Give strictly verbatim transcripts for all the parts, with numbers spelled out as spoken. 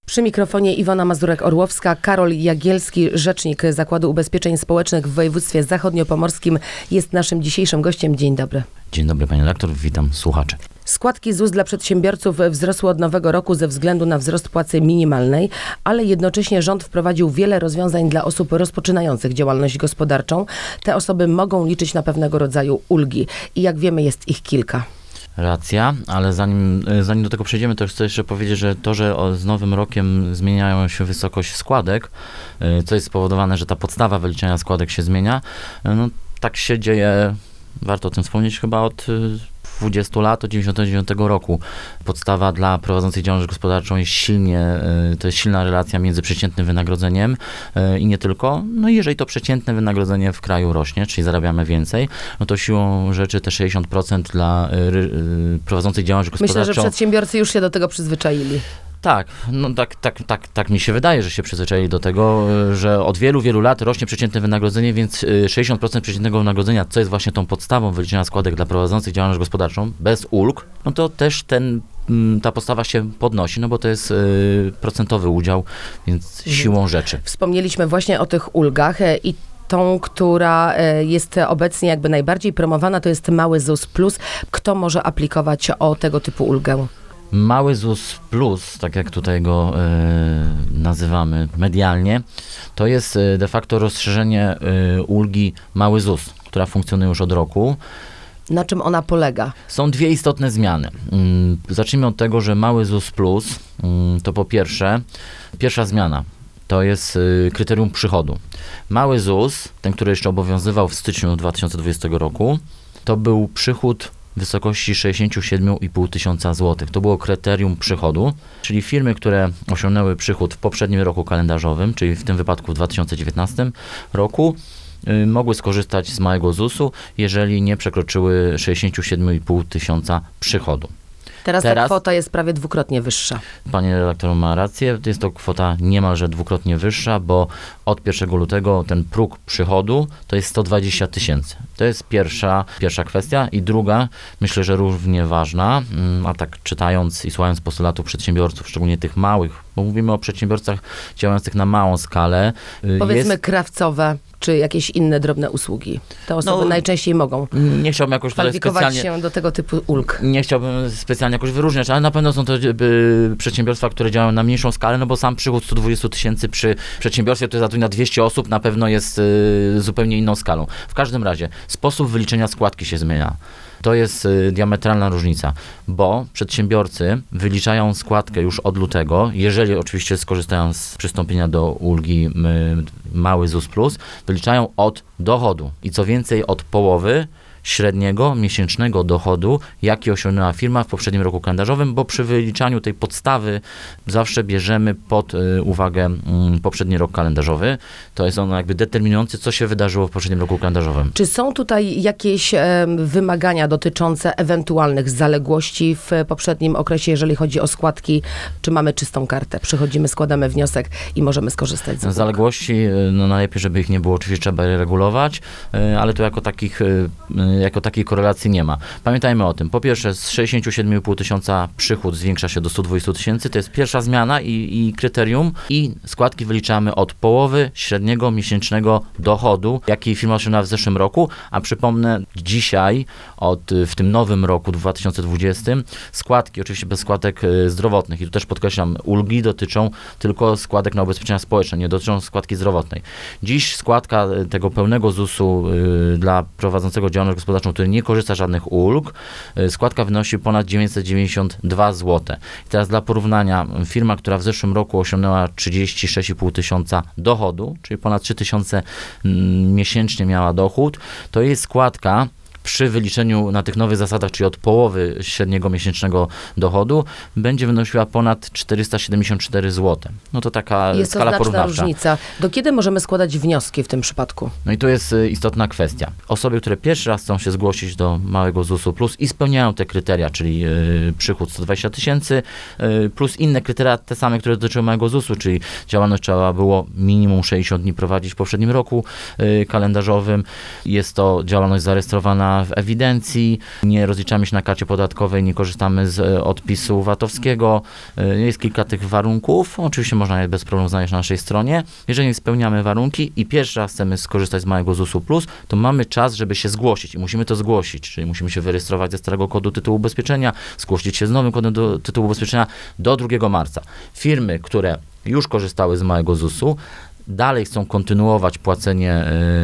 Przy mikrofonie Iwona Mazurek-Orłowska, Karol Jagielski, rzecznik Zakładu Ubezpieczeń Społecznych w województwie zachodniopomorskim, jest naszym dzisiejszym gościem. Dzień dobry. Dzień dobry, pani redaktor, witam słuchaczy. Składki Z U S dla przedsiębiorców wzrosły od nowego roku ze względu na wzrost płacy minimalnej, ale jednocześnie rząd wprowadził wiele rozwiązań dla osób rozpoczynających działalność gospodarczą. Te osoby mogą liczyć na pewnego rodzaju ulgi i jak wiemy, jest ich kilka. Racja, ale zanim, zanim do tego przejdziemy, to chcę jeszcze powiedzieć, że to, że z nowym rokiem zmieniają się wysokość składek, co jest spowodowane, że ta podstawa wyliczenia składek się zmienia, no tak się dzieje, warto o tym wspomnieć, chyba od dwudziestu lat, od dziewięćdziesiątego dziewiątego roku. Podstawa dla prowadzącej działalność gospodarczą jest silnie, to jest silna relacja między przeciętnym wynagrodzeniem i nie tylko. No i jeżeli to przeciętne wynagrodzenie w kraju rośnie, czyli zarabiamy więcej, no to siłą rzeczy te sześćdziesiąt procent dla prowadzącej działalność gospodarczą. Myślę, że przedsiębiorcy już się do tego przyzwyczaili. Tak, no tak, tak, tak, tak mi się wydaje, że się przyzwyczaili do tego, że od wielu, wielu lat rośnie przeciętne wynagrodzenie, więc sześćdziesiąt procent przeciętnego wynagrodzenia, co jest właśnie tą podstawą wyliczenia składek dla prowadzących działalność gospodarczą, bez ulg, no to też ten, ta podstawa się podnosi, no bo to jest procentowy udział, więc siłą rzeczy. Wspomnieliśmy właśnie o tych ulgach i tą, która jest obecnie jakby najbardziej promowana, to jest mały Z U S plus. Kto może aplikować o tego typu ulgę? Mały Z U S plus, tak jak tutaj go y, nazywamy medialnie, to jest y, de facto rozszerzenie y, ulgi Mały Z U S, która funkcjonuje już od roku. Na czym ona polega? Są dwie istotne zmiany. Y, zacznijmy od tego, że Mały Z U S plus y, to po pierwsze, pierwsza zmiana. To jest y, kryterium przychodu. Mały Z U S, ten, który jeszcze obowiązywał w styczniu dwa tysiące dwudziestego roku, to był przychód w wysokości sześćdziesiąt siedem i pół tysiąca złotych. To było kryterium przychodu, czyli firmy, które osiągnęły przychód w poprzednim roku kalendarzowym, czyli w tym wypadku w dwa tysiące dziewiętnastym roku, y, mogły skorzystać z małego Z U S u, jeżeli nie przekroczyły sześćdziesiąt siedem i pół tysiąca przychodu. Teraz, Teraz ta kwota jest prawie dwukrotnie wyższa. Panie redaktor ma rację, jest to kwota niemalże dwukrotnie wyższa, bo od pierwszego lutego ten próg przychodu to jest sto dwadzieścia tysięcy. To jest pierwsza, pierwsza kwestia. I druga, myślę, że równie ważna, a tak czytając i słuchając postulatów przedsiębiorców, szczególnie tych małych, bo mówimy o przedsiębiorcach działających na małą skalę. Powiedzmy jest... krawcowe, czy jakieś inne drobne usługi. Te osoby no, najczęściej mogą nie chciałbym jakoś kwalifikować specjalnie, się do tego typu ulg. Nie chciałbym specjalnie jakoś wyróżniać, ale na pewno są to y, przedsiębiorstwa, które działają na mniejszą skalę, no bo sam przychód sto dwadzieścia tysięcy przy przedsiębiorstwie, które zatrudnia dwieście osób, na pewno jest y, zupełnie inną skalą. W każdym razie sposób wyliczenia składki się zmienia. To jest y, diametralna różnica, bo przedsiębiorcy wyliczają składkę już od lutego, jeżeli oczywiście skorzystają z przystąpienia do ulgi y, Mały Z U S plus, wyliczają od dochodu i co więcej od połowy średniego miesięcznego dochodu, jaki osiągnęła firma w poprzednim roku kalendarzowym, bo przy wyliczaniu tej podstawy zawsze bierzemy pod y, uwagę y, poprzedni rok kalendarzowy. To jest ono jakby determinujące, co się wydarzyło w poprzednim roku kalendarzowym. Czy są tutaj jakieś e, wymagania dotyczące ewentualnych zaległości w poprzednim okresie, jeżeli chodzi o składki? Czy mamy czystą kartę? Przychodzimy, składamy wniosek i możemy skorzystać z ulg? Zaległości, no najlepiej, żeby ich nie było, oczywiście trzeba je regulować, y, ale tu jako takich y, jako takiej korelacji nie ma. Pamiętajmy o tym. Po pierwsze, z sześćdziesiąt siedem i pół tysiąca przychód zwiększa się do sto dwadzieścia tysięcy. To jest pierwsza zmiana i, i kryterium. I składki wyliczamy od połowy średniego miesięcznego dochodu, jaki firma osiągnęła w zeszłym roku. A przypomnę, dzisiaj, od, w tym nowym roku dwa tysiące dwudziestym, składki, oczywiście bez składek zdrowotnych. I tu też podkreślam, ulgi dotyczą tylko składek na ubezpieczenia społeczne, nie dotyczą składki zdrowotnej. Dziś składka tego pełnego Z U S u y, dla prowadzącego działalność gospodarczą, który nie korzysta z żadnych ulg, składka wynosi ponad dziewięćset dziewięćdziesiąt dwa złote. I teraz dla porównania, firma, która w zeszłym roku osiągnęła trzydzieści sześć i pół tysiąca dochodu, czyli ponad trzy tysiące miesięcznie miała dochód, to jej składka przy wyliczeniu na tych nowych zasadach, czyli od połowy średniego miesięcznego dochodu, będzie wynosiła ponad czterysta siedemdziesiąt cztery złote. No to taka jest skala to porównawcza. Różnica. Do kiedy możemy składać wnioski w tym przypadku? No i to jest istotna kwestia. Osoby, które pierwszy raz chcą się zgłosić do małego Z U S u plus i spełniają te kryteria, czyli yy, przychód sto dwadzieścia tysięcy, yy, plus inne kryteria, te same, które dotyczyły małego Z U S u, czyli działalność trzeba było minimum sześćdziesiąt dni prowadzić w poprzednim roku yy, kalendarzowym. Jest to działalność zarejestrowana rozliczania w ewidencji, nie rozliczamy się na karcie podatkowej, nie korzystamy z e, odpisu vatowskiego. E, jest kilka tych warunków. Oczywiście można je bez problemu znaleźć na naszej stronie. Jeżeli spełniamy warunki i pierwszy raz chcemy skorzystać z małego zusu plus, to mamy czas, żeby się zgłosić i musimy to zgłosić, czyli musimy się wyrejestrować ze starego kodu tytułu ubezpieczenia, zgłosić się z nowym kodem do tytułu ubezpieczenia do drugiego marca. Firmy, które już korzystały z małego zusu, dalej chcą kontynuować płacenie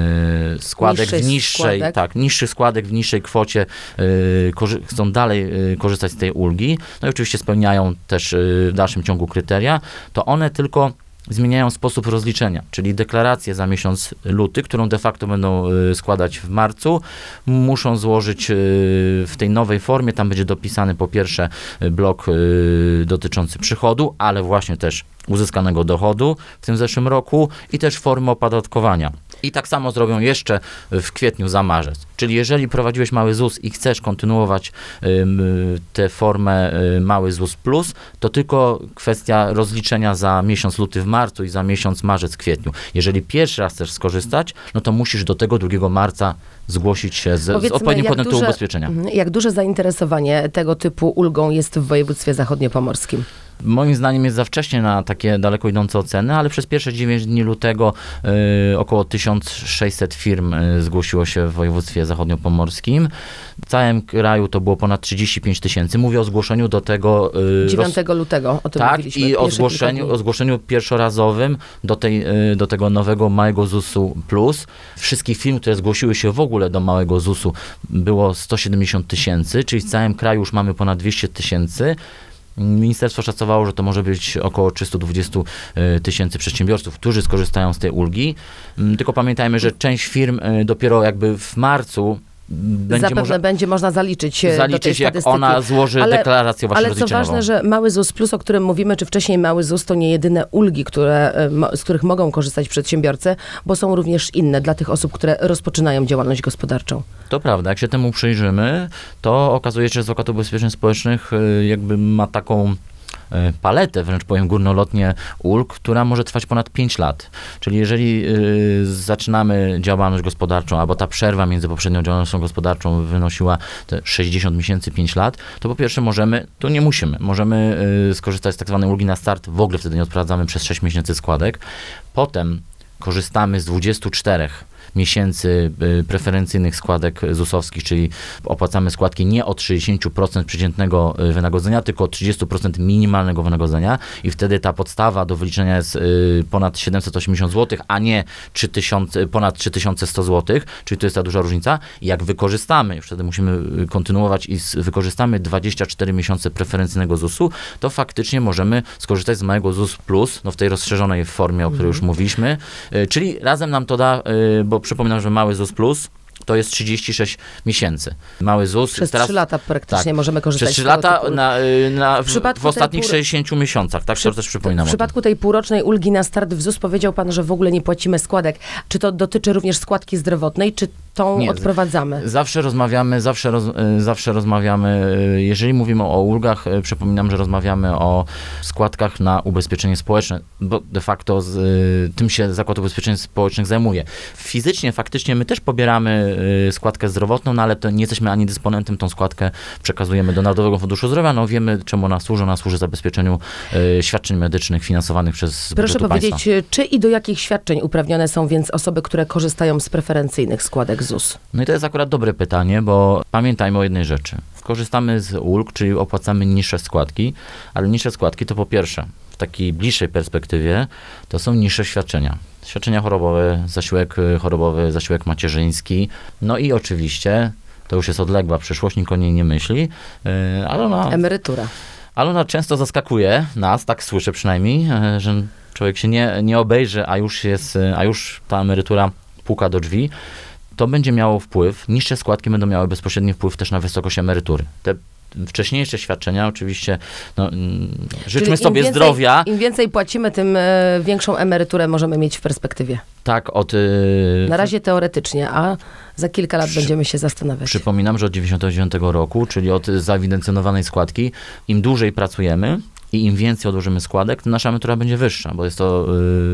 y, składek Niższych w niższej, składek. tak, niższych składek w niższej kwocie, y, korzy- chcą dalej y, korzystać z tej ulgi, no i oczywiście spełniają też y, w dalszym ciągu kryteria, to one tylko zmieniają sposób rozliczenia, czyli deklarację za miesiąc luty, którą de facto będą y, składać w marcu, muszą złożyć y, w tej nowej formie, tam będzie dopisany po pierwsze y, blok y, dotyczący przychodu, ale właśnie też uzyskanego dochodu w tym zeszłym roku i też formy opodatkowania. I tak samo zrobią jeszcze w kwietniu za marzec. Czyli jeżeli prowadziłeś mały ZUS i chcesz kontynuować y, tę formę y, mały ZUS plus, to tylko kwestia rozliczenia za miesiąc luty w marcu i za miesiąc marzec w kwietniu. Jeżeli pierwszy raz chcesz skorzystać, no to musisz do tego drugiego marca zgłosić się z, z Powiedzmy, odpowiednim jak kodem tytułu duże- ubezpieczenia. Mhm. Jak duże zainteresowanie tego typu ulgą jest w województwie zachodniopomorskim? Moim zdaniem jest za wcześnie na takie daleko idące oceny, ale przez pierwsze dziewięć dni lutego y, około tysiąc sześćset firm y, zgłosiło się w województwie zachodniopomorskim. W całym kraju to było ponad trzydzieści pięć tysięcy. Mówię o zgłoszeniu do tego... Y, dziewiątego lutego, o tym tak, mówiliśmy. i o Pierwsze kilka zgłoszeniu, dni. o zgłoszeniu pierwszorazowym do, tej, y, do tego nowego małego zusu plus. Wszystkich firm, które zgłosiły się w ogóle do małego zusu było sto siedemdziesiąt tysięcy, czyli w całym kraju już mamy ponad dwieście tysięcy. Ministerstwo szacowało, że to może być około trzysta dwadzieścia tysięcy przedsiębiorców, którzy skorzystają z tej ulgi. Mm, Tylko pamiętajmy, że część firm y, dopiero jakby w marcu będzie Zapewne może będzie można zaliczyć, e, do tej zaliczyć, jak statystyki. ona złoży Ale- deklarację właśnie Ale co rozliczeniową. ważne, że mały ZUS plus, o którym mówimy, czy wcześniej mały ZUS, to nie jedyne ulgi, które, e, mo- z których mogą korzystać przedsiębiorcy, bo są również inne dla tych osób, które rozpoczynają działalność gospodarczą. To prawda, jak się temu przyjrzymy, to okazuje się, że Zakład Ubezpieczeń Społecznych y, jakby ma taką y, paletę, wręcz powiem górnolotnie, ulg, która może trwać ponad pięć lat. Czyli jeżeli y, zaczynamy działalność gospodarczą, albo ta przerwa między poprzednią działalnością gospodarczą wynosiła te sześćdziesiąt miesięcy, pięć lat, to po pierwsze możemy, to nie musimy, możemy y, skorzystać z tak zwanej ulgi na start, w ogóle wtedy nie odprowadzamy przez sześć miesięcy składek. Potem korzystamy z dwudziestu czterech miesięcy y, preferencyjnych składek zusowskich, czyli opłacamy składki nie od sześćdziesiąt procent przeciętnego y, wynagrodzenia, tylko od trzydzieści procent minimalnego wynagrodzenia i wtedy ta podstawa do wyliczenia jest y, ponad siedemset osiemdziesiąt złotych, a nie trzy tysiące, ponad trzy tysiące sto złotych, czyli to jest ta duża różnica. I jak wykorzystamy, już wtedy musimy y, kontynuować i z, wykorzystamy dwadzieścia cztery miesiące preferencyjnego zusu, to faktycznie możemy skorzystać z małego ZUS plus, no w tej rozszerzonej formie, o której już mówiliśmy, y, czyli razem nam to da, y, bo przypominam, że mały ZUS plus to jest trzydzieści sześć miesięcy. Mały ZUS. Przez teraz, trzy lata praktycznie tak, możemy korzystać Przez trzy z tego lata typu- na, y, na, w, W przypadku w ostatnich tej pół- sześćdziesięciu miesiącach, tak Przy- to też przypominam W o przypadku tej półrocznej ulgi na start w ZUS powiedział pan, że w ogóle nie płacimy składek. Czy to dotyczy również składki zdrowotnej, czy tą Nie, odprowadzamy? tym. Zawsze rozmawiamy, zawsze, roz, y, zawsze rozmawiamy, y, jeżeli mówimy o ulgach, y, przypominam, że rozmawiamy o składkach na ubezpieczenie społeczne, bo de facto z, y, tym się Zakład Ubezpieczeń Społecznych zajmuje. Fizycznie, faktycznie my też pobieramy y, składkę zdrowotną, no ale to nie jesteśmy ani dysponentem, tą składkę przekazujemy do Narodowego Funduszu Zdrowia, no wiemy czemu ona służy, ona służy zabezpieczeniu y, świadczeń medycznych finansowanych przez Proszę budżetu powiedzieć, państwa. czy i do jakich świadczeń uprawnione są więc osoby, które korzystają z preferencyjnych składek ZUS? No i to jest akurat dobre pytanie, bo pamiętajmy o jednej rzeczy. Korzystamy z ulg, czyli opłacamy niższe składki, ale niższe składki to po pierwsze, w takiej bliższej perspektywie, to są niższe świadczenia. Świadczenia chorobowe, zasiłek chorobowy, zasiłek macierzyński, no i oczywiście, to już jest odległa przyszłość, nikt o niej nie myśli, yy, ale ona, Emerytura. ale ona często zaskakuje nas, tak słyszę przynajmniej, yy, że człowiek się nie, nie obejrzy, a już jest, a już ta emerytura puka do drzwi. To będzie miało wpływ, niższe składki będą miały bezpośredni wpływ też na wysokość emerytury. Te wcześniejsze świadczenia oczywiście, no, mm, życzmy Czyli sobie im więcej, zdrowia, Im więcej płacimy, tym e, większą emeryturę możemy mieć w perspektywie. tak od... y, Na razie teoretycznie, a za kilka lat Przy- będziemy się zastanawiać. Przypominam, że od dziewięćdziesiątego dziewiątego roku, czyli od zaewidencjonowanej składki, im dłużej pracujemy i im więcej odłożymy składek, to nasza emerytura będzie wyższa, bo jest to y,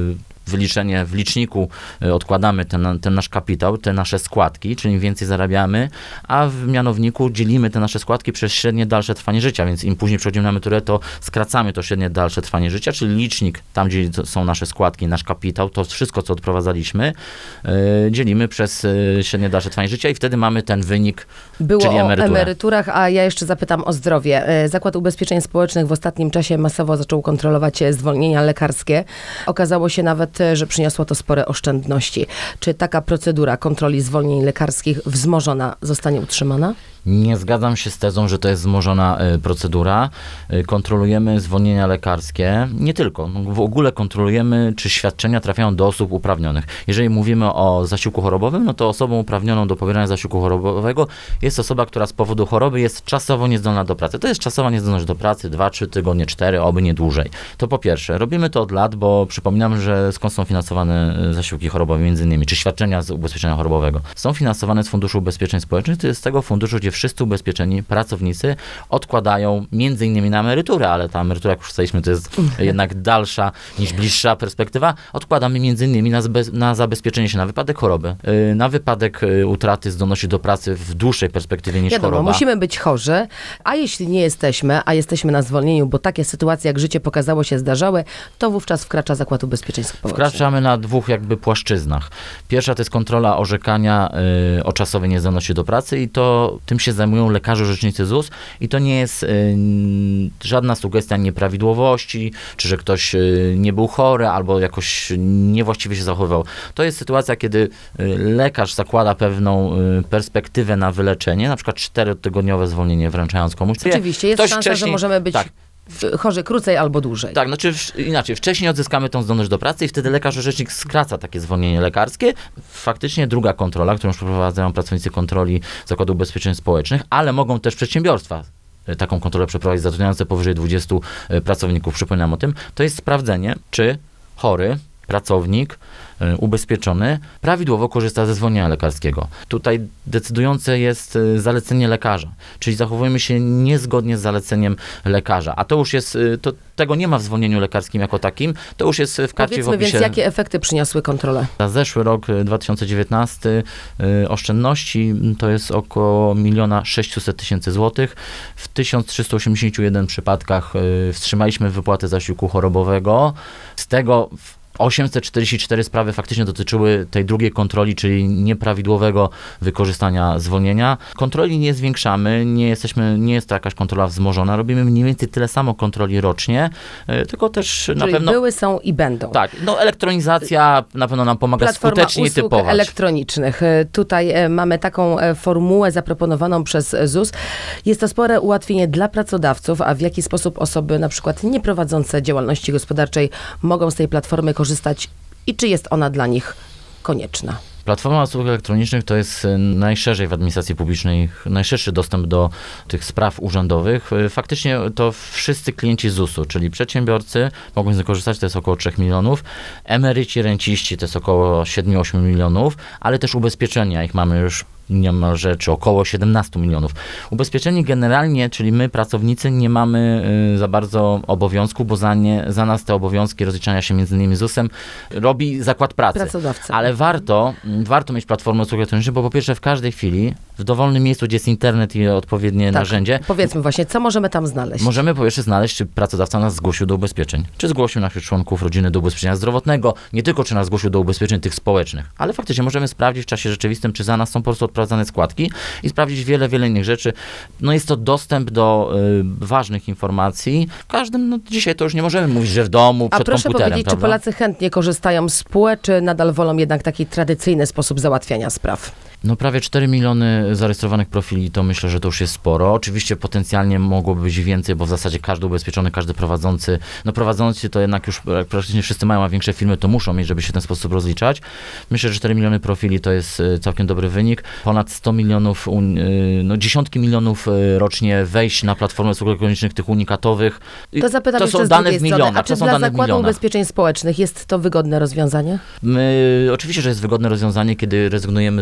wyliczenie w liczniku y, odkładamy ten, ten nasz kapitał, te nasze składki, czyli im więcej zarabiamy, a w mianowniku dzielimy te nasze składki przez średnie dalsze trwanie życia, więc im później przechodzimy na emeryturę, to skracamy to średnie dalsze trwanie życia, czyli licznik, tam gdzie są nasze składki, nasz kapitał, to wszystko, co odprowadzaliśmy, yy, dzielimy przez yy, średnie dalsze trwanie życia i wtedy mamy ten wynik, Było czyli o emeryturę. emeryturach, a ja jeszcze zapytam o zdrowie. E, Zakład Ubezpieczeń Społecznych w ostatnim czasie masowo zaczął kontrolować e, zwolnienia lekarskie. Okazało się nawet, e, że przyniosło to spore oszczędności. Czy taka procedura kontroli zwolnień lekarskich wzmożona zostanie utrzymana? Nie zgadzam się z tezą, że to jest wzmożona y, procedura. Y, kontrolujemy zwolnienia lekarskie, nie tylko. No, w ogóle kontrolujemy, czy świadczenia trafiają do osób uprawnionych. Jeżeli mówimy o zasiłku chorobowym, no to osobą uprawnioną do pobierania zasiłku chorobowego jest osoba, która z powodu choroby jest czasowo niezdolna do pracy. To jest czasowa niezdolność do pracy, dwa, trzy tygodnie, cztery, oby nie dłużej. To po pierwsze. Robimy to od lat, bo przypominam, że skąd są finansowane zasiłki chorobowe między innymi, czy świadczenia z ubezpieczenia chorobowego. Są finansowane z Funduszu Ubezpieczeń Społecznych, to jest z tego funduszu, gdzie wszyscy ubezpieczeni pracownicy odkładają między innymi na emeryturę, ale ta emerytura, jak już ustaliliśmy, to jest jednak dalsza niż bliższa perspektywa. Odkładamy między innymi na, zbe- na zabezpieczenie się na wypadek choroby, yy, na wypadek yy, utraty zdolności do pracy w dłuższej perspektywie niż Wiadomo, choroba. musimy być chorzy, a jeśli nie jesteśmy, a jesteśmy na zwolnieniu, bo takie sytuacje, jak życie pokazało, się zdarzały, to wówczas wkracza Zakład Ubezpieczeń Społecznych. Wkraczamy na dwóch jakby płaszczyznach. Pierwsza to jest kontrola orzekania y, o czasowej niezdolności do pracy i to tym się zajmują lekarze rzecznicy Z U S i to nie jest y, żadna sugestia nieprawidłowości, czy że ktoś y, nie był chory albo jakoś niewłaściwie się zachowywał. To jest sytuacja, kiedy y, lekarz zakłada pewną y, perspektywę na wyleczenie, na przykład czterotygodniowe zwolnienie wręczając komuś. Rzeczywiście, jest Ktoś szansa, wcześniej- że możemy być tak. w- chorzy krócej albo dłużej. Tak, znaczy w, inaczej, wcześniej odzyskamy tą zdolność do pracy i wtedy lekarz orzecznik skraca takie zwolnienie lekarskie. Faktycznie druga kontrola, którą już przeprowadzają pracownicy kontroli Zakładu Ubezpieczeń Społecznych, ale mogą też przedsiębiorstwa y, taką kontrolę przeprowadzić, zatrudniające powyżej dwudziestu y, pracowników, przypominam o tym, to jest sprawdzenie, czy chory pracownik y, ubezpieczony prawidłowo korzysta ze zwolnienia lekarskiego. Tutaj decydujące jest y, zalecenie lekarza, czyli zachowujemy się niezgodnie z zaleceniem lekarza, a to już jest, y, to, tego nie ma w zwolnieniu lekarskim jako takim, to już jest w karcie w Powiedzmy opisie. więc, jakie efekty przyniosły kontrole? Za zeszły rok y, dwa tysiące dziewiętnasty y, oszczędności y, to jest około miliona sześćset tysięcy złotych. W tysiąc trzysta osiemdziesięciu jeden przypadkach y, wstrzymaliśmy wypłatę zasiłku chorobowego. Z tego w osiemset czterdzieści cztery sprawy faktycznie dotyczyły tej drugiej kontroli, czyli nieprawidłowego wykorzystania zwolnienia. Kontroli nie zwiększamy, nie jesteśmy, nie jest to jakaś kontrola wzmożona. Robimy mniej więcej tyle samo kontroli rocznie, y, tylko też na Czyli pewno... były, są i będą. Tak, no elektronizacja na pewno nam pomaga Platforma skutecznie usług typować. elektronicznych. E, Tutaj e, mamy taką e, formułę zaproponowaną przez Z U S. Jest to spore ułatwienie dla pracodawców, a w jaki sposób osoby na przykład nie prowadzące działalności gospodarczej mogą z tej platformy korzystać i czy jest ona dla nich konieczna? Platforma usług elektronicznych to jest y, najszerzej w administracji publicznej, najszerszy dostęp do tych spraw urzędowych. Y, Faktycznie to wszyscy klienci Z U S u, czyli przedsiębiorcy mogą z niej korzystać, to jest około trzech milionów, emeryci, renciści to jest około siedem do ośmiu milionów, ale też ubezpieczenia, ich mamy już niemalże, czy około siedemnaście milionów. Ubezpieczeni generalnie, czyli my, pracownicy, nie mamy y, za bardzo obowiązku, bo za, nie, za nas te obowiązki rozliczania się między innymi Z U S em robi zakład pracy. Pracodawca. Ale warto, warto mieć platformę usług elektronicznych, bo po pierwsze w każdej chwili, w dowolnym miejscu, gdzie jest internet i odpowiednie Tak, narzędzie, powiedzmy właśnie, co możemy tam znaleźć? możemy po pierwsze znaleźć, czy pracodawca nas zgłosił do ubezpieczeń, czy zgłosił naszych członków rodziny do ubezpieczenia zdrowotnego, nie tylko czy nas zgłosił do ubezpieczeń tych społecznych, ale faktycznie możemy sprawdzić w czasie rzeczywistym, czy za nas są po prostu odprowadzane składki i sprawdzić wiele, wiele innych rzeczy. No jest to dostęp do y, ważnych informacji. W każdym, no dzisiaj to już nie możemy mówić, że w domu, A przed proszę komputerem, powiedzieć, prawda? czy Polacy chętnie korzystają z P U E, czy nadal wolą jednak taki tradycyjny sposób załatwiania spraw? No prawie cztery miliony zarejestrowanych profili, to myślę, że to już jest sporo. Oczywiście potencjalnie mogłoby być więcej, bo w zasadzie każdy ubezpieczony, każdy prowadzący, no prowadzący to jednak już praktycznie wszyscy mają, a większe firmy to muszą mieć, żeby się w ten sposób rozliczać. Myślę, że cztery miliony profili to jest y, całkiem dobry wynik. Ponad sto milionów, un- y, no dziesiątki milionów y, rocznie wejść na platformę usług elektronicznych, tych unikatowych. Y, To zapytam to jeszcze są z dane drugiej w strony. milionach, A czy to są dla dane w Zakładu milionach. Ubezpieczeń Społecznych jest to wygodne rozwiązanie? My, oczywiście, że jest wygodne rozwiązanie, kiedy rezygnujemy z buchhalterii,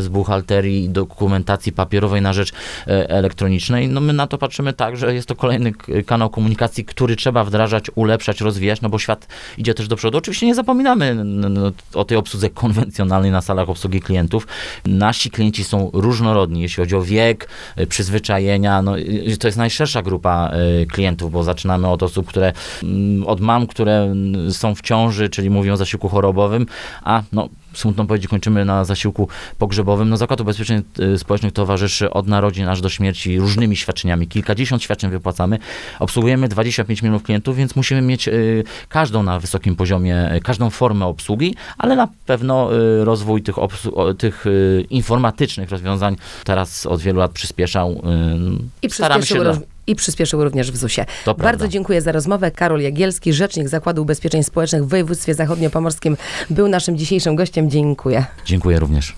buchalterii, dokumentacji papierowej na rzecz e, elektronicznej. No my na to patrzymy tak, że jest to kolejny k- kanał komunikacji, który trzeba wdrażać, ulepszać, rozwijać, no bo świat idzie też do przodu. Oczywiście nie zapominamy n- n- o tej obsłudze konwencjonalnej na salach obsługi klientów. Nasi klienci są różnorodni, jeśli chodzi o wiek, y, przyzwyczajenia. No, y, to jest najszersza grupa y, klientów, bo zaczynamy od osób, które, mm, od mam, które mm, są w ciąży, czyli mówią o zasiłku chorobowym, a no, smutno powiedzieć, kończymy na zasiłku pogrzebowym. No Zakład Ubezpieczeń y, Społecznych towarzyszy od narodzin aż do śmierci różnymi świadczeniami. Kilkadziesiąt świadczeń wypłacamy. Obsługujemy dwadzieścia pięć milionów klientów, więc musimy mieć y, każdą na wysokim poziomie, y, każdą formę obsługi, ale na pewno y, rozwój tych, obsłu- o, tych y, informatycznych rozwiązań teraz od wielu lat przyspieszał. Y, I staramy przyspieszył, się róż- I przyspieszył również w zusie. To Bardzo prawda. dziękuję za rozmowę. Karol Jagielski, rzecznik Zakładu Ubezpieczeń Społecznych w województwie zachodniopomorskim, był naszym dzisiejszym gościem. Dziękuję. Dziękuję również.